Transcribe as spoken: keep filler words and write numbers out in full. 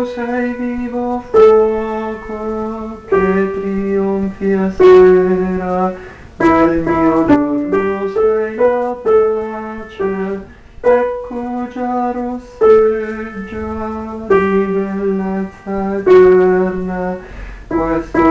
sei vivo fuoco che trionfi a sera, nel mio giorno sei la pace, ecco già rosseggia di bellezza eterna, questo